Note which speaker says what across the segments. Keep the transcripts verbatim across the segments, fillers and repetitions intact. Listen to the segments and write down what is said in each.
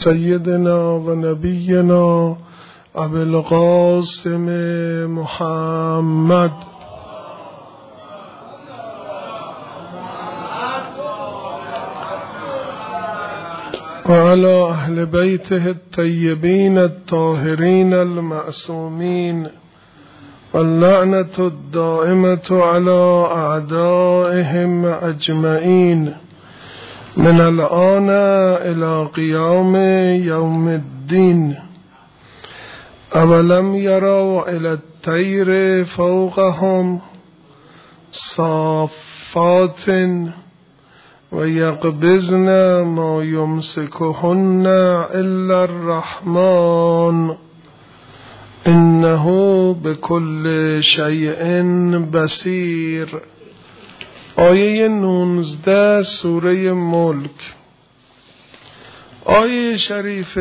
Speaker 1: سيدنا ونبينا أبي القاسم محمد وعلى أهل بيته الطيبين الطاهرين المعصومين واللعنة الدائمة على أعدائهم أجمعين من الآن إلى قيام يوم الدين. أولم يروا إلى الطير فوقهم صافات ويقبضن ما يمسكهن إلا الرحمن إنه بكل شيء بصير. آیه نوزده سوره ملک. آیه شریف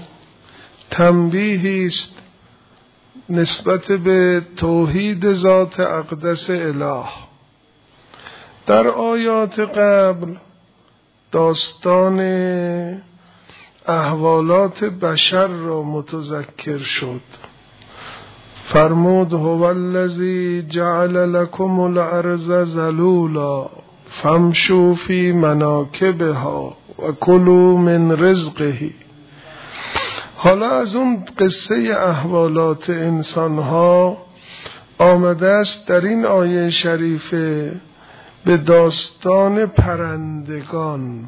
Speaker 1: تنبیهی است نسبت به توحید ذات اقدس اله. در آیات قبل داستان احوالات بشر را متذکر شد. فرمود هو الذی جعل لكم الارض ذلولا فامشوا فی مناکبها و کلوا من رزقه. حالا از اون قصه احوالات انسانها آمده است در این آیه شریفه به داستان پرندگان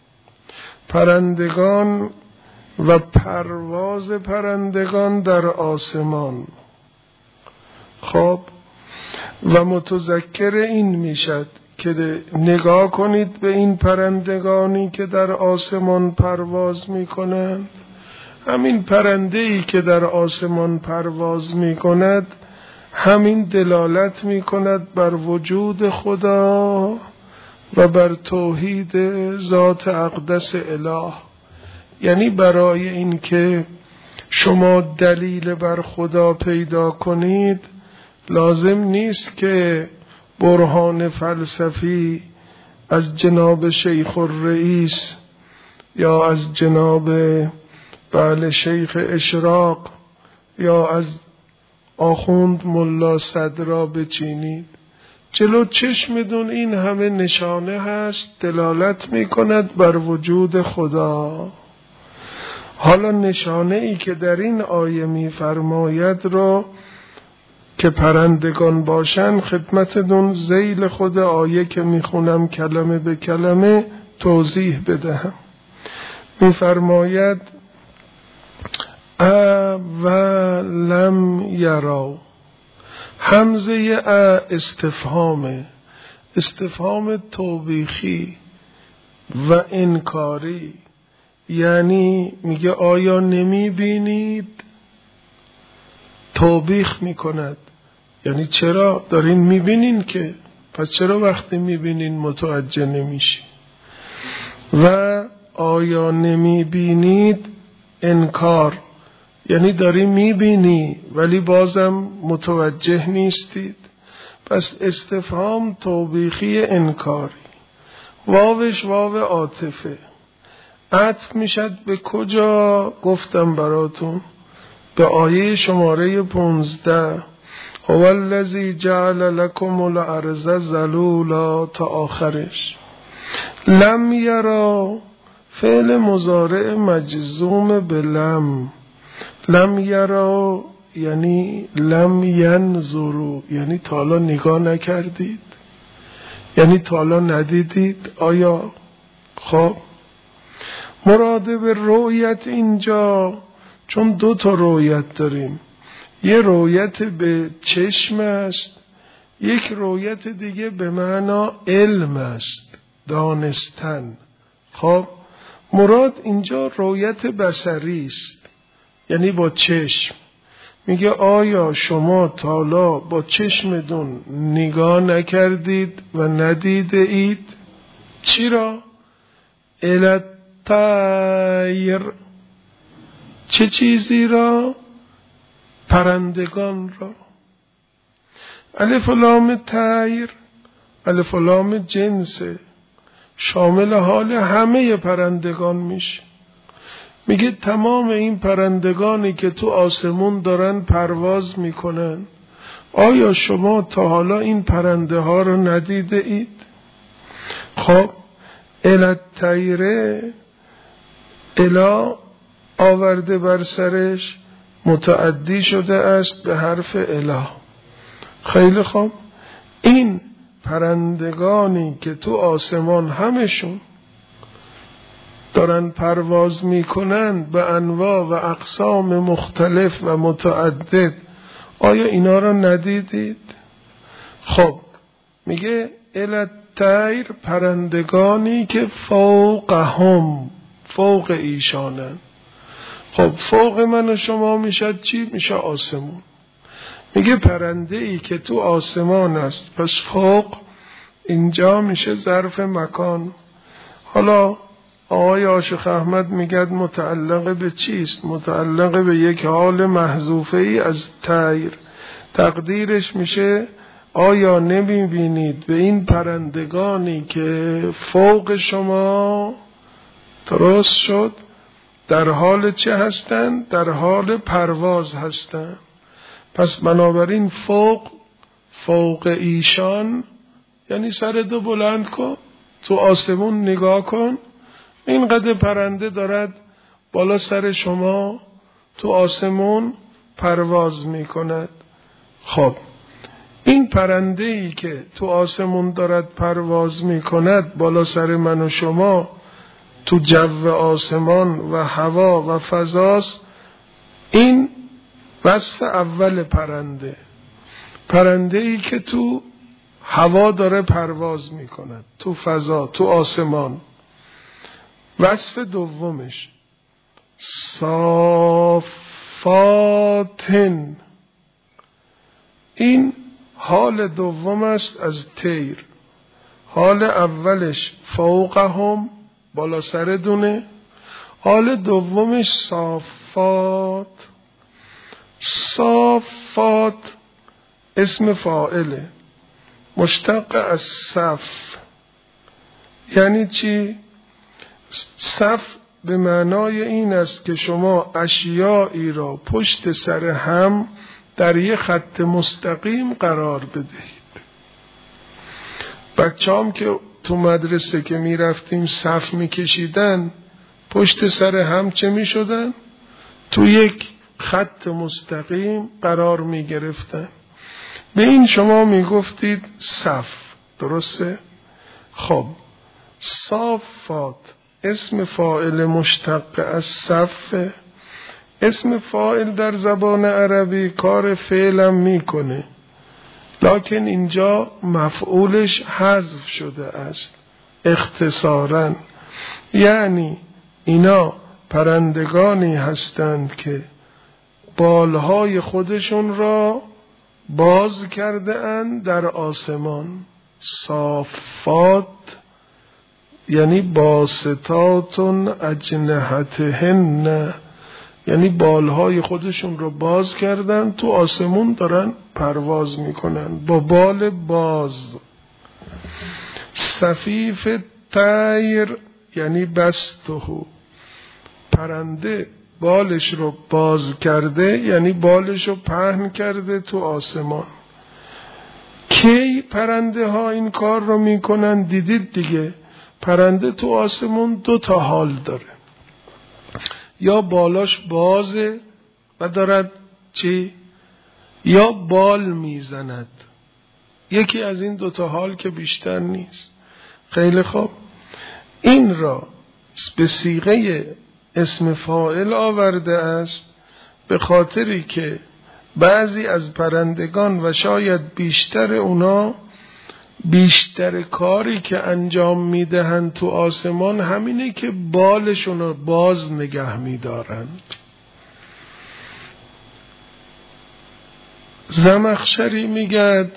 Speaker 1: پرندگان و پرواز پرندگان در آسمان. خب و متذکر این میشد که نگاه کنید به این پرندگانی که در آسمان پرواز میکنند. همین پرنده‌ای که در آسمان پرواز میکند همین دلالت میکند بر وجود خدا و بر توحید ذات اقدس اله. یعنی برای این که شما دلیل بر خدا پیدا کنید لازم نیست که برهان فلسفی از جناب شیخ الرئیس یا از جناب بله شیخ اشراق یا از آخوند ملا صدرا بچینید. جلو چشمتون این همه نشانه هست دلالت می کند بر وجود خدا. حالا نشانه ای که در این آیه می فرماید را که پرندگان باشن خدمتتون ذیل خود آیه که می خونم کلمه به کلمه توضیح بدهم. می فرماید اولم یرا. همزه ا استفهامه، استفهام توبیخی و انکاری. یعنی میگه آیا نمی بینید؟ توبیخ میکند. یعنی چرا دارین میبینین که؟ پس چرا وقتی میبینین متوجه نمیشی؟ و آیا نمیبینید؟ انکار. یعنی داری میبینی ولی بازم متوجه نیستید. پس استفهام توبیخی انکاری. واوش واو عاطفه. عطف میشد به کجا؟ گفتم براتون به آیه شماره پونزده هو الذی جعل لكم الارض ذلولا تا آخرش. لم یرا فعل مضارع مجزوم به لم. لم یرا یعنی لم ینظروا، یعنی تا حالا نگاه نکردید، یعنی تا حالا ندیدید. آیا خب مراده به رؤیت اینجا چون دو تا رؤیت داریم، یه رؤیت به چشم است، یک رؤیت دیگه به معنا علم است، دانستن. خب مراد اینجا رؤیت بصری است، یعنی با چشم. میگه آیا شما تا حالا با چشمتون نگاه نکردید و ندیده اید؟ چی را؟ الطیر. چه چیزی را؟ پرندگان را. الف و لام طیر، الف و لام جنسه، شامل حال همه پرندگان میشه. میگه تمام این پرندگانی که تو آسمون دارن پرواز میکنن، آیا شما تا حالا این پرنده ها رو ندیده اید؟ خب الطیره الا آورده بر سرش متعدی شده است به حرف اله. خیلی خوب، این پرندگانی که تو آسمان همشون دارن پرواز میکنن به انواع و اقسام مختلف و متعدد، آیا اینا رو ندیدید؟ خب میگه الطیر، پرندگانی که فوقهم، فوق ایشانن. خب فوق من و شما میشه چی؟ میشه آسمون. میگه پرنده ای که تو آسمان است، پس فوق اینجا میشه ظرف مکان. حالا آقای عاشق احمد میگه متعلق به چیست؟ متعلق به یک حال محذوفه ای از طیر. تقدیرش میشه آیا نمیبینید به این پرندگانی که فوق شما، درست شد، در حال چه هستند؟ در حال پرواز هستند. پس بنابراین فوق، فوق ایشان یعنی سر دو بلند کن، تو آسمون نگاه کن، اینقدر پرنده دارد بالا سر شما تو آسمون پرواز می کند. خب این پرنده ای که تو آسمون دارد پرواز می کند بالا سر من و شما تو جو آسمان و هوا و فضاست، این وصف اول پرنده. پرنده ای که تو هوا داره پرواز می کند، تو فضا، تو آسمان. وصف دومش صافاتن، این حال دوم است از طیر. حال اولش فوقهم، بالا سر دونه. حال دومش صافات. صافات اسم فاعله، مشتق از صف. یعنی چی؟ صف به معنای این است که شما اشیایی را پشت سر هم در یک خط مستقیم قرار بدهید. بچه‌ام که تو مدرسه که می رفتیم صف می کشیدن، پشت سر هم چه می شدن؟ تو یک خط مستقیم قرار می گرفتن. به این شما می گفتید صف، درسته؟ خب صافات اسم فاعل مشتق از صف. اسم فاعل در زبان عربی کار فعلم میکنه، لکن اینجا مفعولش حذف شده است اختصاراً. یعنی اینا پرندگانی هستند که بالهای خودشون را باز کرده اند در آسمان. صافات یعنی باسطاتون اجنحتهن، یعنی بالهای خودشون رو باز کردن، تو آسمون دارن پرواز میکنن با بال باز. صفیف طیر یعنی بسته، پرنده بالش رو باز کرده یعنی بالش رو پهن کرده تو آسمان. کی پرنده ها این کار رو میکنن؟ دیدید دیگه، پرنده تو آسمون دو تا حال داره، یا بالاش بازه و دارد چی؟ یا بال میزند. یکی از این دو تا حال که بیشتر نیست. خیلی خوب، این را به صیغه اسم فاعل آورده است به خاطری که بعضی از پرندگان و شاید بیشتر اونا، بیشتر کاری که انجام میدهند تو آسمان همینه که بالشون رو باز نگه میدارند. زمخشری میگه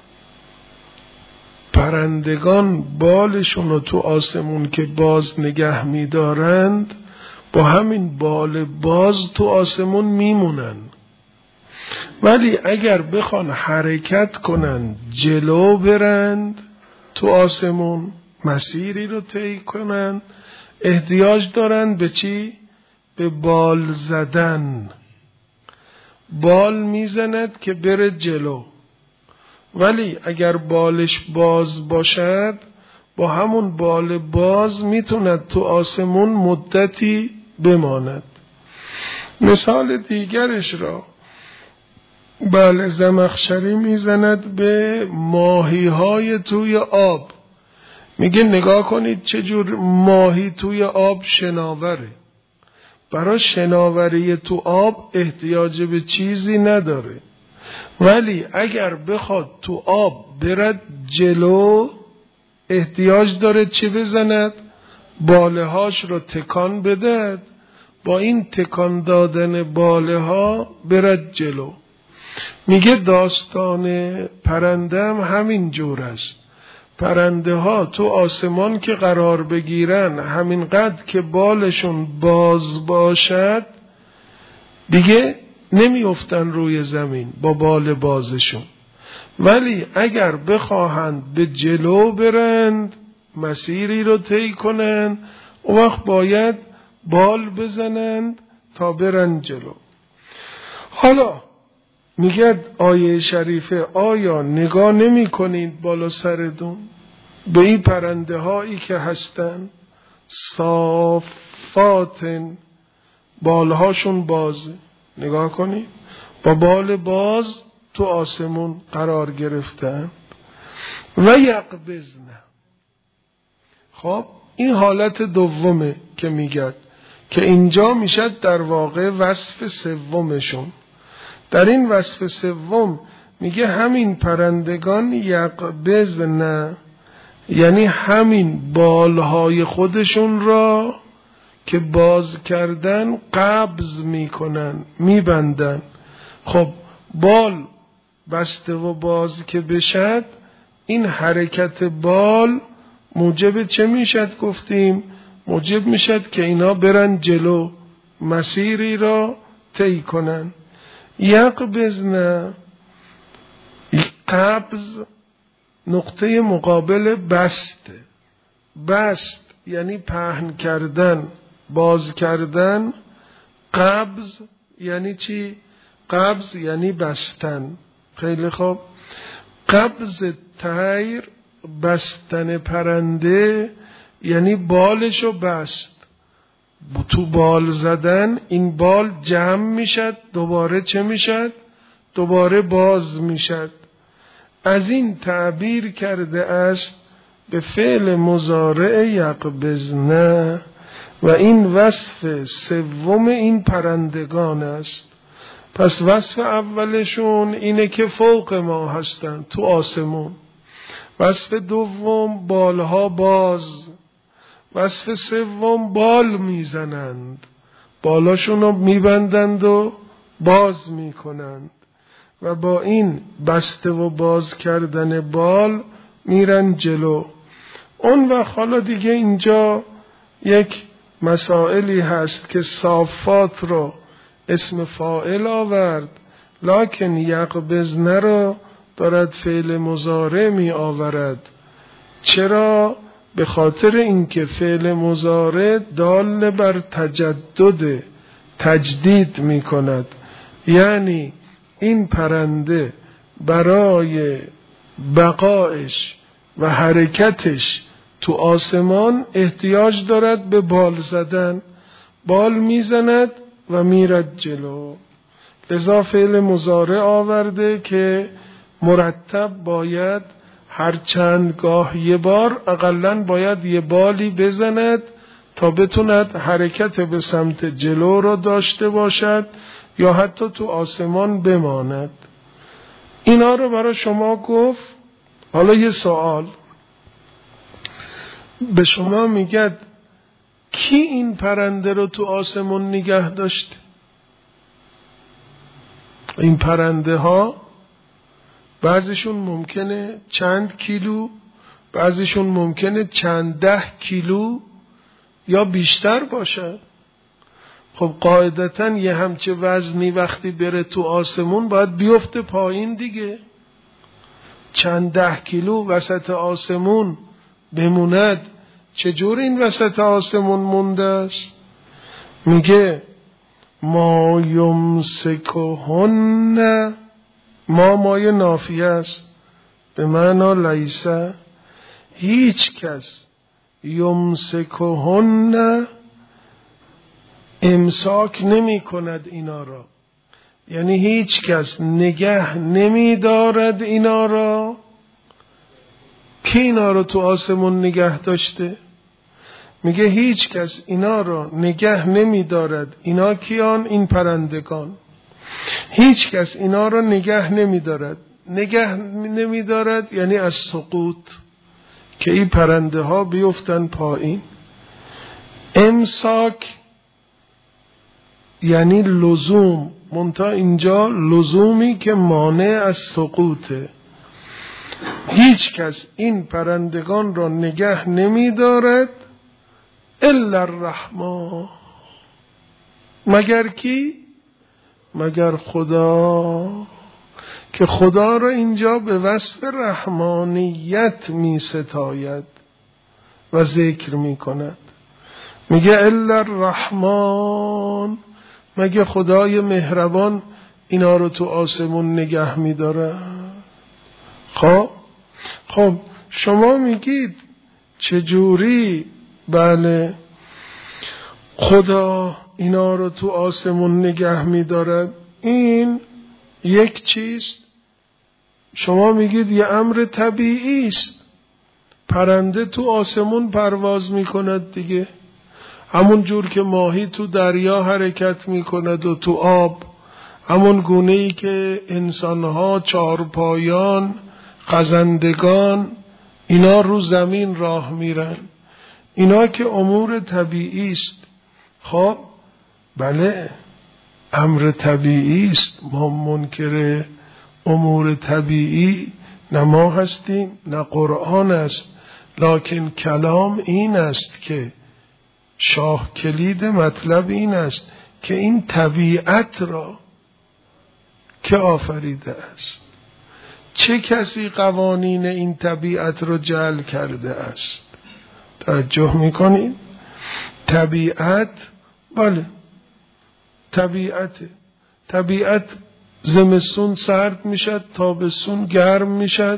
Speaker 1: پرندگان بالشون رو تو آسمون که باز نگه میدارند با همین بال باز تو آسمون میمونن، ولی اگر بخوان حرکت کنند، جلو برند تو آسمون، مسیری رو طی کنند، احتیاج دارند به چی؟ به بال زدن. بال میزند که بره جلو، ولی اگر بالش باز باشد با همون بال باز میتوند تو آسمون مدتی بماند. مثال دیگرش را بله زمخشری میزند به ماهی های توی آب. میگه نگاه کنید چجور ماهی توی آب شناوره. برای شناوری تو آب احتیاج به چیزی نداره، ولی اگر بخواد تو آب برد جلو احتیاج داره چه بزند؟ باله هاش رو تکان بدهد، با این تکان دادن باله ها برد جلو. میگه داستان پرنده هم همین جور است. پرنده ها تو آسمان که قرار بگیرن همینقدر که بالشون باز باشد دیگه نمیافتن روی زمین با بال بازشون، ولی اگر بخواهند به جلو برند، مسیری رو طی کنند، اون وقت باید بال بزنند تا برند جلو. حالا میگه آیه شریفه آیا نگاه نمی کنید بالا سرتون به این پرنده هایی که هستن صافاتن، بالهاشون بازه، نگاه کنید با بال باز تو آسمون قرار گرفتن و یقبضن. خب این حالت دومه که میگه که اینجا میشه در واقع وصف سومشون. در این وصف سوم میگه همین پرندگان یقبضن، یعنی همین بالهای خودشون را که باز کردن قبض میکنن، میبندن. خب بال بسته و باز که بشد این حرکت بال موجب چه میشد؟ گفتیم موجب میشد که اینا برن جلو، مسیری را طی کنن. یقبضن، قبض نقطه مقابل بست. بست یعنی پهن کردن، باز کردن. قبض یعنی چی؟ قبض یعنی بستن. خیلی خوب. قبض طیر، بستن پرنده، یعنی بالشو بست. تو بال زدن این بال جمع میشد، دوباره چه میشد؟ دوباره باز میشد. از این تعبیر کرده است به فعل مضارع یقبضن و این وصف سوم این پرندگان است. پس وصف اولشون اینه که فوق ما هستن تو آسمون. وصف دوم بالها باز. وصف سوم بال میزنند، بالاشون رو میبندند و باز میکنند و با این بسته و باز کردن بال میرن جلو. اون وقت حالا دیگه اینجا یک مسائلی هست که صافات رو اسم فاعل آورد، لکن یقبضن رو دارد فعل مضارع می آورد. چرا؟ به خاطر اینکه فعل مضارع دال بر تجدد، تجدید می کند. یعنی این پرنده برای بقایش و حرکتش تو آسمان احتیاج دارد به بال زدن. بال میزند و میرد جلو. لذا فعل مضارع آورده که مرتب باید هر چند گاه یه بار اقلن باید یه بالی بزند تا بتوند حرکت به سمت جلو رو داشته باشد یا حتی تو آسمان بماند. اینا رو برای شما گفت. حالا یه سوال به شما میگه کی این پرنده رو تو آسمان نگه داشته؟ این پرنده ها بعضیشون ممکنه چند کیلو، بعضیشون ممکنه چند ده کیلو یا بیشتر باشه. خب قاعدتاً یه همچه وزنی وقتی بره تو آسمون باید بیفته پایین دیگه. چند ده کیلو وسط آسمون بموند، چجور این وسط آسمون مونده است؟ میگه ما یمسکهن، ما مای نافیه است به معنا لیسه، هیچ کس یمسکهن امساک نمی کند اینا را، یعنی هیچ کس نگه نمی دارد اینا را. کی اینا را تو آسمون نگه داشته؟ میگه هیچ کس اینا را نگه نمی دارد. اینا کیان؟ این پرندگان. هیچ کس اینا را نگه نمی دارد. نگه نمی دارد یعنی از سقوط، که این پرنده ها بیفتن پایین. امساک یعنی لزوم، منتها اینجا لزومی که مانع از سقوطه. هیچ کس این پرندگان را نگه نمی دارد الا الرحمن، مگر کی؟ مگر خدا، که خدا را اینجا به وصف رحمانیت می ستاید و ذکر می کند. میگه الا الرحمن، مگه خدای مهربان اینا رو تو آسمون نگه می داره؟ خب خب شما میگید چجوری؟ بله خدا اینا رو تو آسمون نگه می دارد. این یک چیز، شما میگید یه امر طبیعی است، پرنده تو آسمون پرواز می کند دیگه، همون جور که ماهی تو دریا حرکت می کند و تو آب، همون گونه‌ای که انسانها، چارپایان، خزندگان اینا رو زمین راه میرن. اینا که امور طبیعی است. خب بله امر طبیعی است، ما منکر امور طبیعی نه ما هستیم نه قرآن است، لکن کلام این است که شاه کلید مطلب این است که این طبیعت را که آفریده است، چه کسی قوانین این طبیعت را جعل کرده است؟ توجه میکنید؟ طبیعت بله طبیعت طبیعت زمستون سرد میشد، تابستون گرم میشد،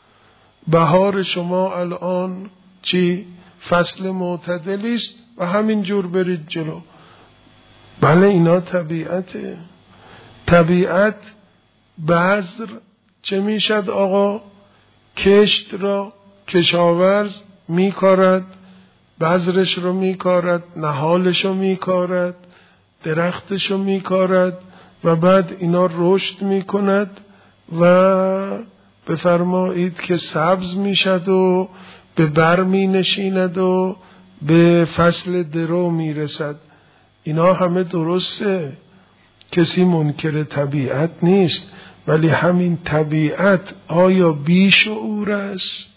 Speaker 1: بهار شما الان چی؟ فصل معتدلی است و همین جور برید جلو. بله اینا طبیعته. طبیعت بذر چه میشد آقا؟ کشت را کشاورز میکارد، بذرش رو میکارد، نهالش رو میکارد، درختش رو میکارد و بعد اینا رشد میکند و بفرمایید که سبز میشد و به بر می نشیند و به فصل درو میرسد. اینا همه درسته، کسی منکر طبیعت نیست، ولی همین طبیعت آیا بیشعور است؟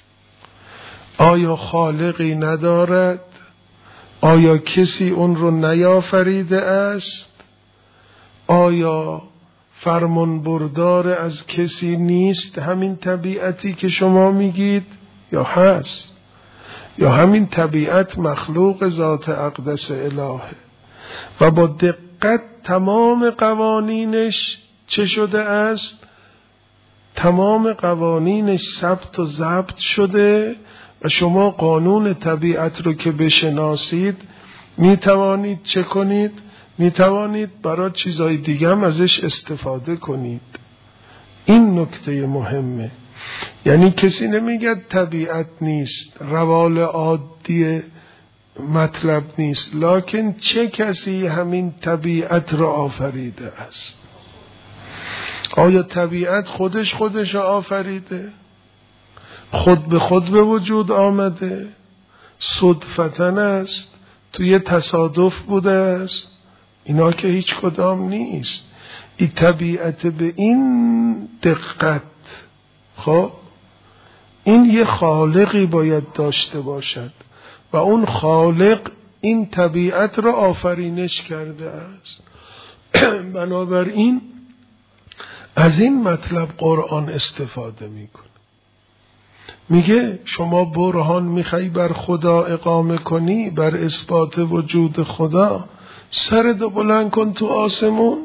Speaker 1: آیا خالقی ندارد؟ آیا کسی اون رو نیافریده است؟ آیا فرمان بردار از کسی نیست همین طبیعتی که شما میگید؟ یا هست؟ یا همین طبیعت مخلوق ذات اقدس الهه و با دقت تمام قوانینش چه شده است؟ تمام قوانینش ثبت و ضبط شده و شما قانون طبیعت رو که بشناسید می توانید چه کنید؟ می توانید برای چیزای دیگه هم ازش استفاده کنید. این نکته مهمه. یعنی کسی نمیگه طبیعت نیست، روال عادی مطلب نیست، لکن چه کسی همین طبیعت را آفریده است؟ آیا طبیعت خودش خودش را آفریده؟ خود به خود به وجود آمده؟ صدفتن است؟ توی تصادف بوده است؟ اینا که هیچ کدام نیست. این طبیعت به این دقت، خب این یه خالقی باید داشته باشد و اون خالق این طبیعت را آفرینش کرده است. بنابراین از این مطلب قرآن استفاده میکنه. میگه شما برهان میخوای بر خدا اقامه کنی، بر اثبات وجود خدا، سرتو بلند کن تو آسمون.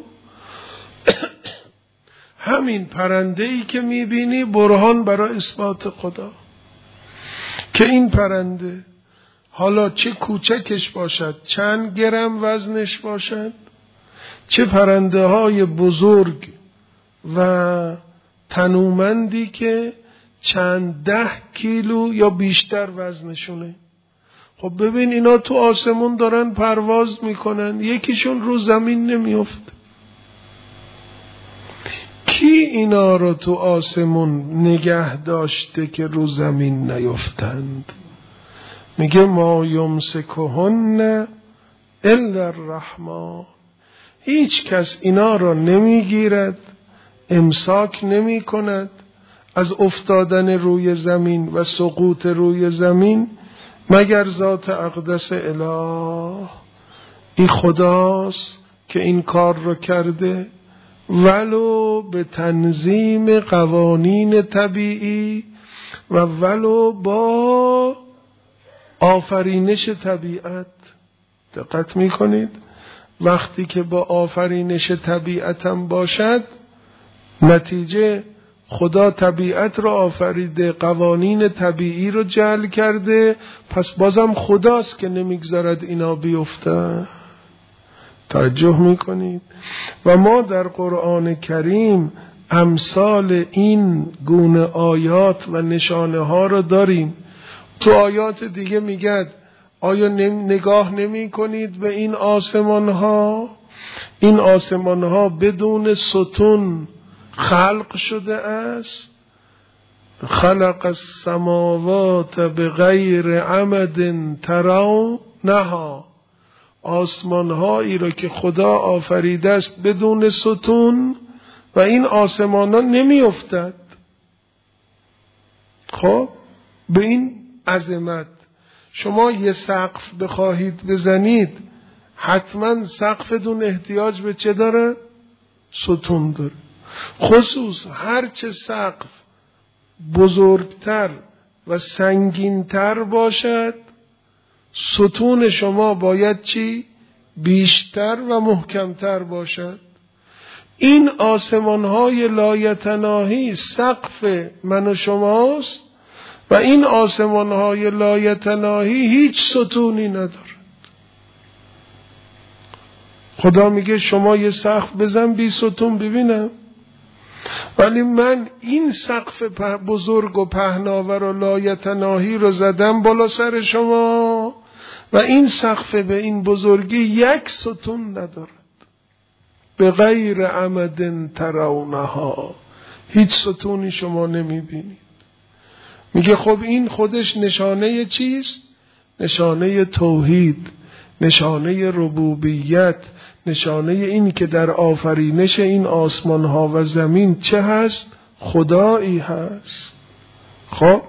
Speaker 1: همین پرنده ای که میبینی برهان برای اثبات خدا، که این پرنده حالا چه کوچکش باشد، چند گرم وزنش باشد، چه پرنده های بزرگ و تنومندی که چند ده کیلو یا بیشتر وزنشونه. خب ببین اینا تو آسمون دارن پرواز میکنن، یکیشون رو زمین نمیفته. کی اینا رو تو آسمون نگه داشته که رو زمین نیفتند؟ میگه ما یمسکهن الا الرحمن. هیچ کس اینا رو نمیگیرد، امساک نمی کند از افتادن روی زمین و سقوط روی زمین مگر ذات اقدس اله. این خداست که این کار رو کرده، ولو به تنظیم قوانین طبیعی و ولو با آفرینش طبیعت. دقت میکنید وقتی که با آفرینش طبیعت هم باشد، نتیجه خدا طبیعت را آفریده، قوانین طبیعی رو جعل کرده، پس بازم خداست که نمیگذارد اینا بیفتن. توجه میکنید؟ و ما در قرآن کریم امثال این گونه آیات و نشانه ها رو داریم. تو آیات دیگه میگه آیا نگاه نمی کنید به این آسمان ها؟ این آسمان ها بدون ستون خلق شده است. خلق السماوات بغیر عمد ترونها. آسمان هایی را که خدا آفریده است بدون ستون و این آسمان ها نمی افتد. خب به این عظمت شما یه سقف بخواهید بزنید، حتما سقفتون احتیاج به چه داره؟ ستون داره. خصوص هرچه سقف بزرگتر و سنگینتر باشد، ستون شما باید چی؟ بیشتر و محکمتر باشد. این آسمان‌های لایتناهی سقف من و شماست و این آسمان‌های لایتناهی هیچ ستونی ندارد. خدا میگه شما یه سقف بزن بی ستون ببینم، ولی من این سقف بزرگ و پهناور و لایتناهی رو زدم بالا سر شما و این سقف به این بزرگی یک ستون ندارد. به غیر عمد ترونها، هیچ ستونی شما نمیبینید. میگه خب این خودش نشانه چیست؟ نشانه توحید، نشانه ربوبیت، نشانه این که در آفرینش این آسمان ها و زمین چه هست؟ خدایی هست. خب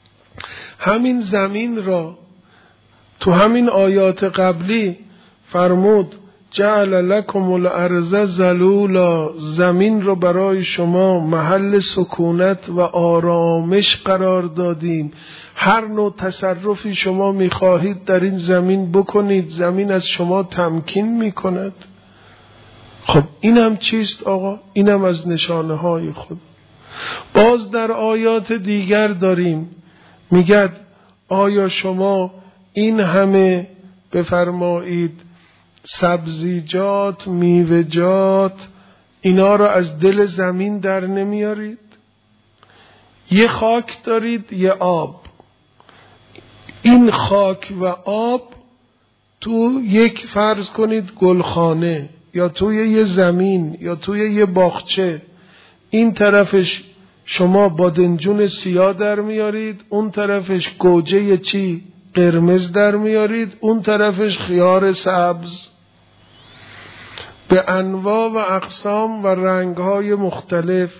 Speaker 1: همین زمین را تو همین آیات قبلی فرمود جعل لکم الارض ذلولا، زمین رو برای شما محل سکونت و آرامش قرار دادیم. هر نوع تصرفی شما میخواهید در این زمین بکنید، زمین از شما تمکین میکند. خب اینم چیست آقا؟ اینم از نشانه های خود. باز در آیات دیگر داریم میگه آیا شما این همه بفرمایید سبزیجات، میوه‌جات، اینا رو از دل زمین در نمیارید؟ یه خاک دارید، یه آب. این خاک و آب تو یک فرض کنید گلخانه یا توی یه زمین یا توی یه باغچه، این طرفش شما بادنجون سیاه در میارید، اون طرفش گوجه چی؟ قرمز در میارید، اون طرفش خیار سبز به انواع و اقسام و رنگهای مختلف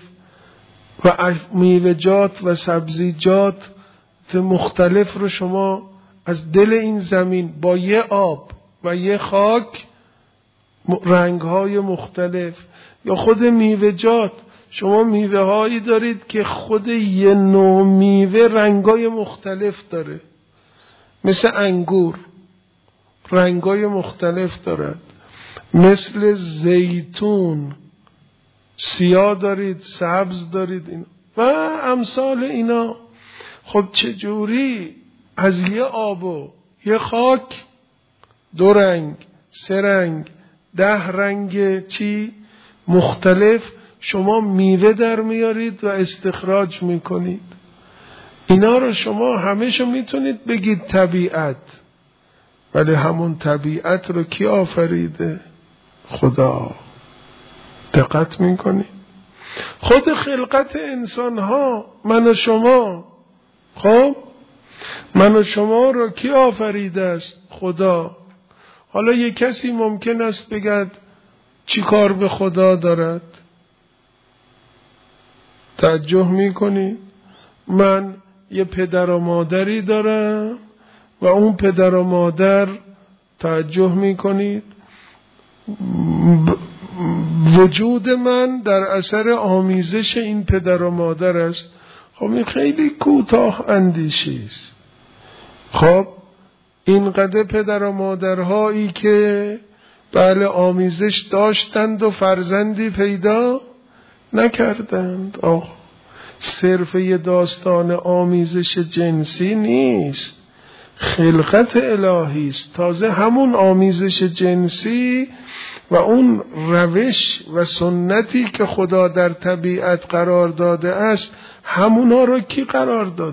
Speaker 1: و میوه‌جات و سبزیجات مختلف رو شما از دل این زمین با یه آب و یه خاک رنگهای مختلف، یا خود میوه‌جات شما میوه هایی دارید که خود یه نوع میوه رنگای مختلف داره، مثل انگور رنگای مختلف دارد. مثل زیتون سیاه دارید، سبز دارید این و امثال اینا. خب چجوری از یه آب و یه خاک دو رنگ، سه رنگ، ده رنگ چی مختلف شما میوه در میارید و استخراج میکنید؟ اینا رو شما همه‌شو میتونید بگید طبیعت، ولی همون طبیعت رو کی آفریده؟ خدا. دقت میکنید؟ خود خلقت انسان ها، من و شما، خب من و شما رو کی آفریده است؟ خدا. حالا یک کسی ممکن است بگد چی کار به خدا دارد؟ توجه میکنید؟ من یه پدر و مادری دارم و اون پدر و مادر، توجه میکنید، وجود من در اثر آمیزش این پدر و مادر است. خب این خیلی کوتاه اندیشی است. خب اینقدر پدر و مادرهایی که بله آمیزش داشتند و فرزندی پیدا نکردند. آه صرف یه داستان آمیزش جنسی نیست، خلقت الهی است. تازه همون آمیزش جنسی و اون روش و سنتی که خدا در طبیعت قرار داده است، همونا رو کی قرار داده؟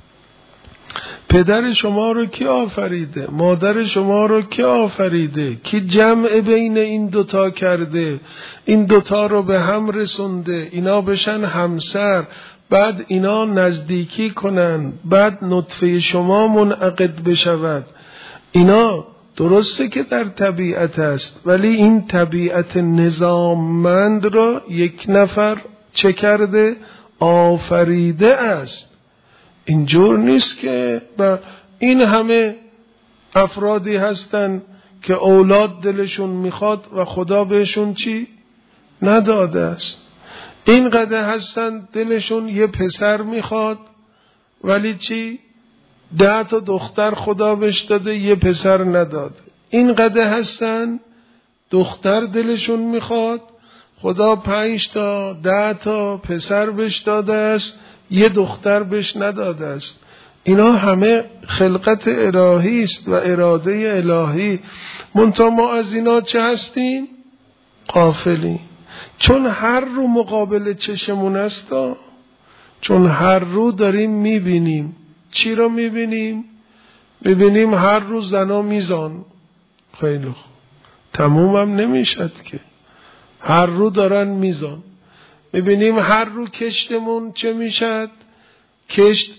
Speaker 1: پدر شما رو کی آفریده؟ مادر شما رو کی آفریده؟ کی جمع بین این دوتا کرده؟ این دوتا رو به هم رسونده، اینا بشن همسر، بعد اینا نزدیکی کنن، بعد نطفه شما منعقد بشود. اینا درسته که در طبیعت است، ولی این طبیعت نظاممند را یک نفر چه کرده؟ آفریده است. اینجور نیست که با این همه افرادی هستن که اولاد دلشون میخواد و خدا بهشون چی؟ نداده است. اینقدر هستن دلشون یه پسر میخواد ولی چی؟ ده تا دختر خدا بهش داده، یه پسر نداده. اینقدر هستن دختر دلشون میخواد، خدا پنج تا ده تا پسر بهش داده است، یه دختر بهش نداده است. اینا همه خلقت الهی است و اراده الهی. منتها ما از اینا چه هستیم؟ غافلیم. چون هر رو مقابل چشمون است، چون هر رو داریم میبینیم. چی رو میبینیم؟ میبینیم هر رو زنا میزان. خیلی خوب، تموم هم نمیشد که هر رو دارن میزان. میبینیم هر رو کشتمون چه میشد؟ کشت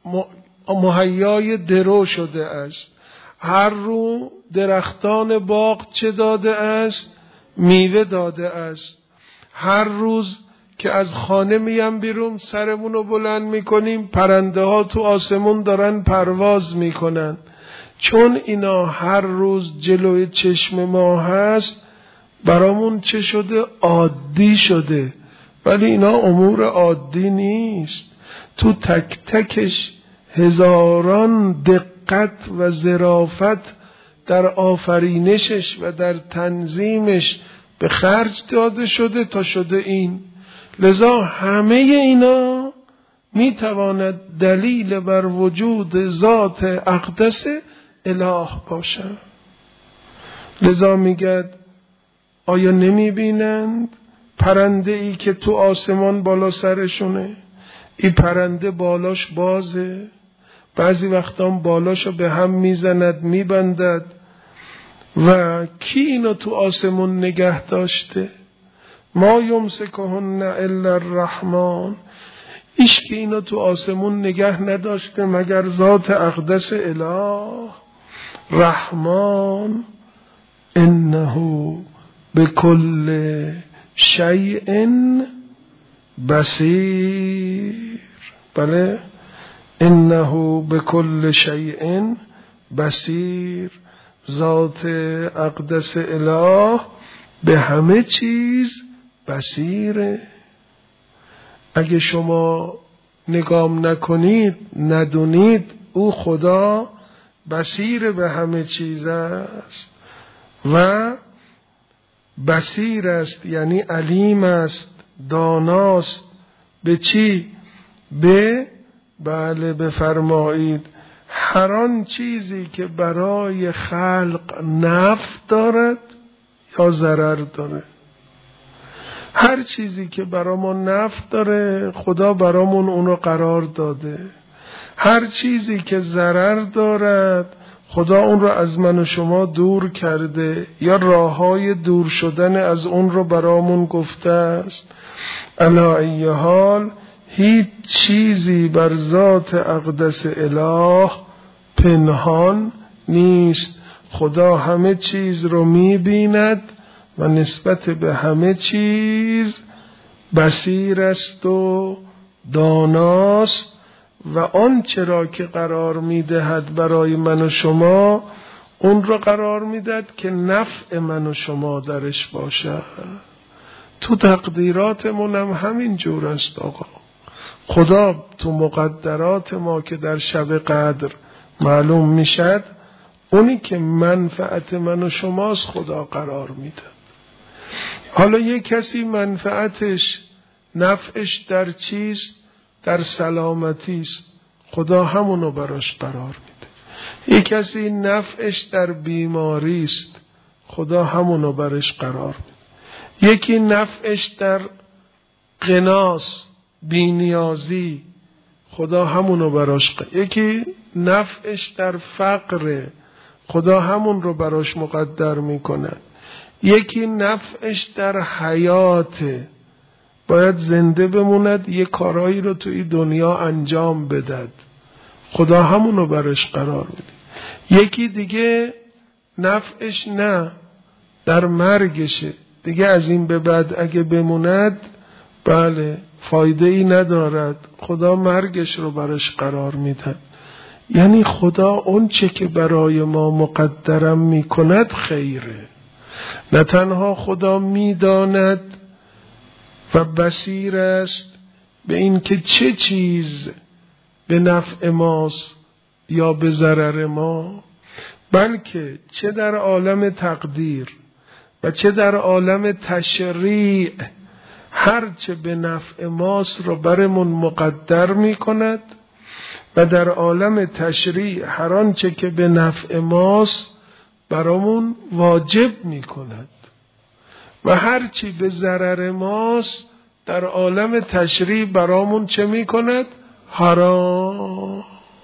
Speaker 1: مهیای درو شده است. هر رو درختان باغ چه داده است؟ میوه داده است. هر روز که از خانه میم بیرون سرمون رو بلند میکنیم، پرنده ها تو آسمون دارن پرواز میکنن. چون اینا هر روز جلوی چشم ما هست، برامون چه شده؟ عادی شده. ولی اینا امور عادی نیست. تو تک تکش هزاران دقت و ظرافت در آفرینشش و در تنظیمش به خرج داده شده تا شده این. لذا همه اینا میتواند دلیل بر وجود ذات اقدس اله باشد. لذا میگد آیا نمیبینند پرنده ای که تو آسمان بالا سرشونه؟ این پرنده بالاش بازه، بعضی وقتا بالاشو به هم میزند میبندد. و کی اینو تو آسمون نگه داشته؟ ما یمسکهن الا الرحمن. ایش که اینو تو آسمون نگه نداشته مگر ذات اقدس اله رحمان. انه بكل شیء بصیر. بله، انه بكل شیء بصیر. ذات اقدس اله به همه چیز بصیره. اگه شما نگام نکنید، ندونید، او خدا بصیر به همه چیز است و بصیر است یعنی علیم است، داناست. به چی؟ به بله بفرمایید هر آن چیزی که برای خلق نفع دارد یا ضرر داره. هر چیزی که برامون نفع داره خدا برامون اونو قرار داده. هر چیزی که ضرر دارد خدا اون رو از من و شما دور کرده یا راههای دور شدن از اون رو برامون گفته است. علی ای حال هیچ چیزی بر ذات اقدس اله پنهان نیست. خدا همه چیز رو می‌بیند و نسبت به همه چیز بصیر است و داناست و آنچه را که قرار می‌دهد برای من و شما اون را قرار می‌دهد که نفع من و شما درش باشد. تو تقدیراتمون هم همین جور است آقا. خدا تو مقدرات ما که در شب قدر معلوم میشد اونی که منفعت من و شماست خدا قرار میده. حالا یک کسی منفعتش نفعش در چیست؟ در سلامتی است، خدا همونو براش قرار میده. یک کسی نفعش در بیماری است، خدا همونو براش قرار میده. یکی نفعش در غناست، بی‌نیازی، خدا همونو براش قرار. یکی نفعش در فقر، خدا همون رو براش مقدر میکنه. یکی نفعش در حیات، باید زنده بموند یه کارایی رو توی دنیا انجام بدد، خدا همونو براش قرار میده. یکی دیگه نفعش نه در مرگشه، دیگه از این به بعد اگه بموند بله فایده ای ندارد، خدا مرگش رو براش قرار میده. یعنی خدا اون چه که برای ما مقدرم میکند خیره. نه تنها خدا میداند و بصیر است به این که چه چیز به نفع ماست یا به ضرر ما، بلکه چه در عالم تقدیر و چه در عالم تشریع هر چه به نفع ماست را برمون مقدر می کند و در عالم تشریع هر آنچه که به نفع ماست برامون واجب می کند و هر چی به ضرر ماست در عالم تشریع برامون چه می کند؟ حرام.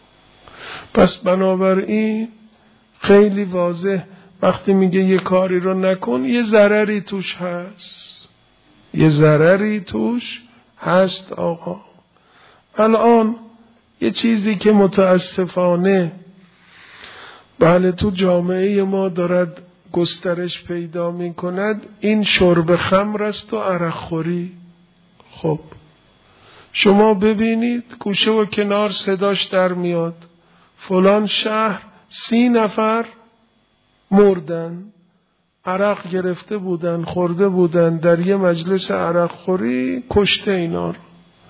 Speaker 1: پس بنابراین خیلی واضح وقتی میگه یه کاری رو نکن یه ضرری توش هست، یه ضرری توش هست آقا. الان یه چیزی که متاسفانه بله تو جامعه ما دارد گسترش پیدا می کند این شرب خمر است و عرق خوری. خب شما ببینید گوشه و کنار صداش در میاد فلان شهر سی نفر مردن، عرق گرفته بودن، خورده بودن، در یه مجلس عرق خوری کشته اینا رو،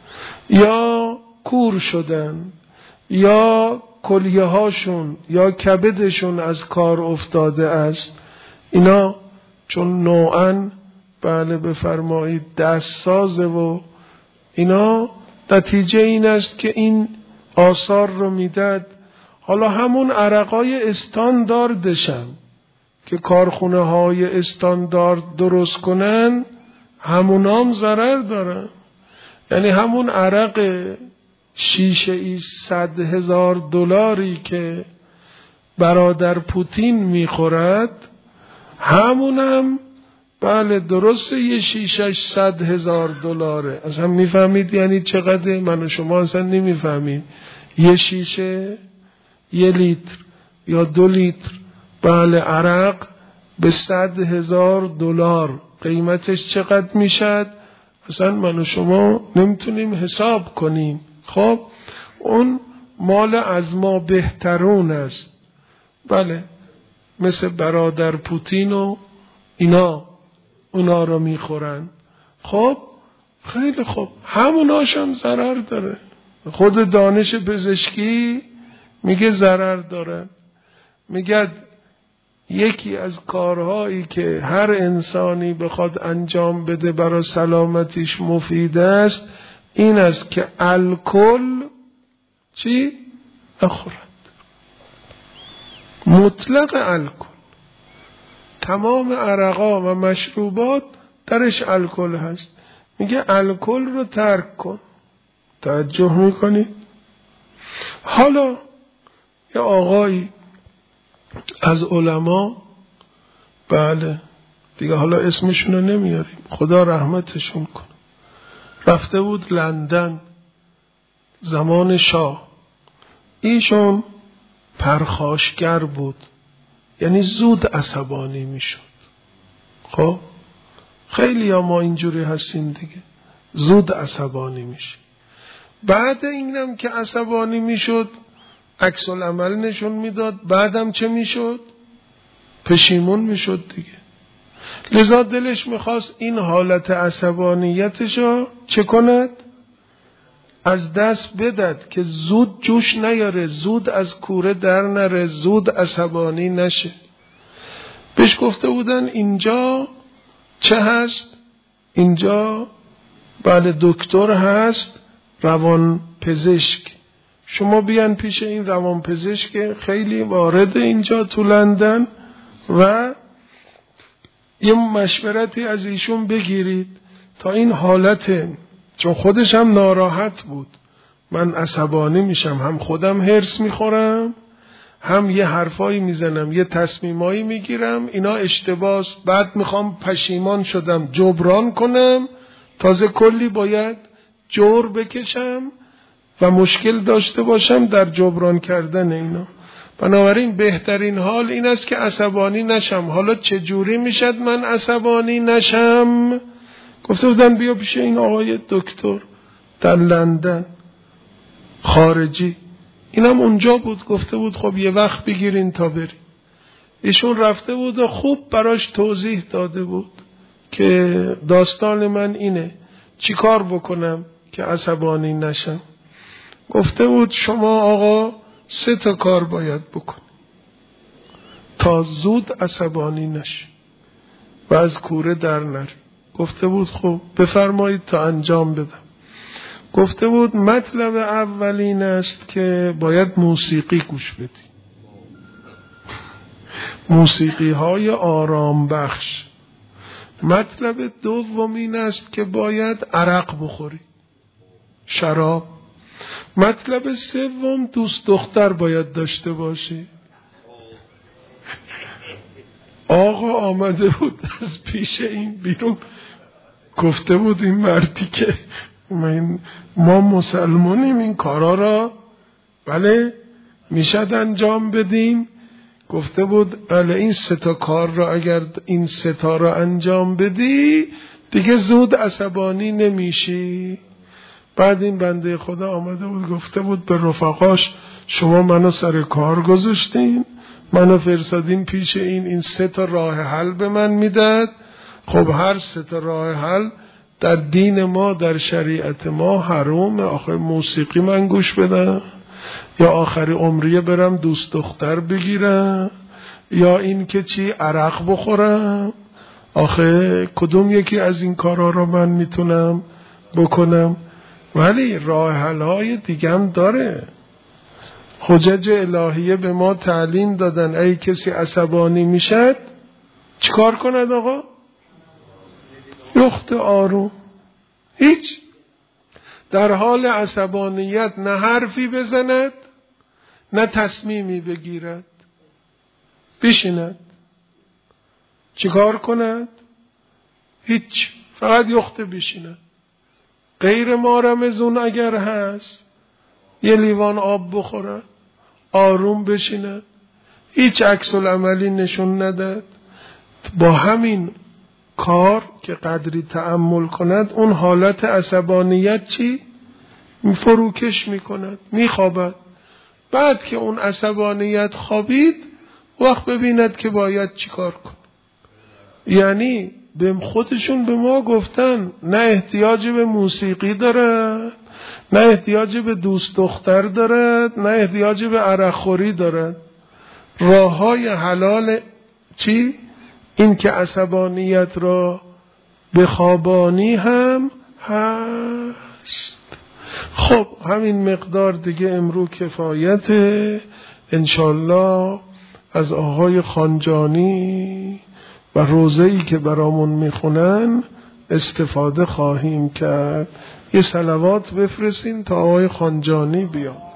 Speaker 1: یا کور شدن، یا کلیه هاشون یا کبدشون از کار افتاده است. اینا چون نوعاً بله بفرمایید دست سازه و اینا نتیجه این است که این آثار رو میداد. حالا همون عرقای استانداردشن که کارخونه های استاندارد درست کنن همونام ضرر دارن. یعنی همون عرق شیشه ای صد هزار دلاری که برادر پوتین میخورد همونم بله درسته یه شیشش صد هزار دلاره. اصلا میفهمید یعنی چقدر؟ من و شما اصلا نمیفهمید. یه شیشه یه لیتر یا دو لیتر بله عرق به صد هزار دلار قیمتش چقدر میشد؟ اصلا من و شما نمیتونیم حساب کنیم. خب اون مال از ما بهترون است بله، مثل برادر پوتین و اینا اونا رو میخورن. خب خیلی خوب، هموناش هم ضرر داره. خود دانش پزشکی میگه ضرر داره. میگه یکی از کارهایی که هر انسانی بخواد انجام بده برای سلامتیش مفید است این است که الکل چی؟ نخورد. مطلق الکل. تمام عرقا و مشروبات درش الکل هست. میگه الکل رو ترک کن. توجه میکنی؟ حالا یه آقایی از علما، بله دیگه حالا اسمشون رو نمیاریم، خدا رحمتشون کنه، رفته بود لندن زمان شاه. ایشون پرخاشگر بود، یعنی زود عصبانی میشد. خب خیلی ها ما اینجوری هستیم دیگه، زود عصبانی میشه. بعد اینم که عصبانی میشد عکس العمل نشون میداد، بعدم چه میشد؟ پشیمون میشد دیگه. لذا دلش میخواست این حالت عصبانیتشو چه کند؟ از دست بدد که زود جوش نیاره، زود از کوره در نره، زود عصبانی نشه. بهش گفته بودن اینجا چه هست؟ اینجا بله دکتر هست، روان پزشک. شما بیان پیش این روان پزشک خیلی وارد اینجا تو لندن و یه مشورتی از ایشون بگیرید تا این حالت، چون خودش هم ناراحت بود، من عصبانی میشم، هم خودم هرس میخورم، هم یه حرفایی میزنم، یه تصمیمایی میگیرم، اینا اشتباس، بعد میخوام پشیمان شدم جبران کنم، تازه کلی باید جور بکشم و مشکل داشته باشم در جبران کردن اینا. بنابراین بهترین حال این است که عصبانی نشم. حالا چجوری میشد من عصبانی نشم؟ گفته بودن بیا پیش این آقای دکتر در لندن خارجی، اینم اونجا بود. گفته بود خب یه وقت بگیرین تا بریم. ایشون رفته بود و خوب براش توضیح داده بود که داستان من اینه، چی کار بکنم که عصبانی نشم. گفته بود شما آقا سه تا کار باید بکنی تا زود عصبانی نشی و از کوره در نری. گفته بود خب بفرمایید تا انجام بدم. گفته بود مطلب اولین است که باید موسیقی گوش بدی، موسیقی های آرام بخش. مطلب دومین است که باید عرق بخوری، شراب. مطلب سوم دوست دختر باید داشته باشی. آقا آمده بود از پیش این بیرون، گفته بود این مردی که ما مسلمانیم این کارا را بله میشد انجام بدیم. گفته بود بله این سه تا کار را اگر این سه تا را انجام بدی دیگه زود عصبانی نمیشی. بعد این بنده خدا آمده بود گفته بود به رفقاش شما منو سر کار گذاشتین، منو فرستادین پیش این، این سه تا راه حل به من میداد. خب هر سه تا راه حل در دین ما، در شریعت ما حرامه. آخه موسیقی من گوش بدم، یا آخر عمریه برم دوست دختر بگیرم، یا این که چی عرق بخورم. آخه کدوم یکی از این کارا رو من میتونم بکنم؟ ولی راه حل های دیگه هم داره. حجج الهیه به ما تعلیم دادن ای کسی عصبانی میشد چیکار کند آقا؟ یخت آروم، هیچ، در حال عصبانیت نه حرفی بزند نه تصمیمی بگیرد، بشیند. چیکار کند؟ هیچ، فقط یخت بشیند. غیر ما رمزون اگر هست یه لیوان آب بخورد، آروم بشیند، هیچ عکس العملی نشون نداد. با همین کار که قدری تأمل کند اون حالت عصبانیت چی؟ فروکش میکند، میخوابد. بعد که اون عصبانیت خوابید وقت ببیند که باید چی کار کن. یعنی به خودشون به ما گفتن نه احتیاج به موسیقی دارد، نه احتیاج به دوست دختر دارد، نه احتیاج به عرق خوری دارد. راه های حلال چی؟ این که عصبانیت را به خوابانی هم هست. خب همین مقدار دیگه امرو کفایته. انشالله از آقای خانجانی و روزه‌ای که برامون میخونن استفاده خواهیم کرد. یه صلوات بفرستین تا آقای خانجانی بیان.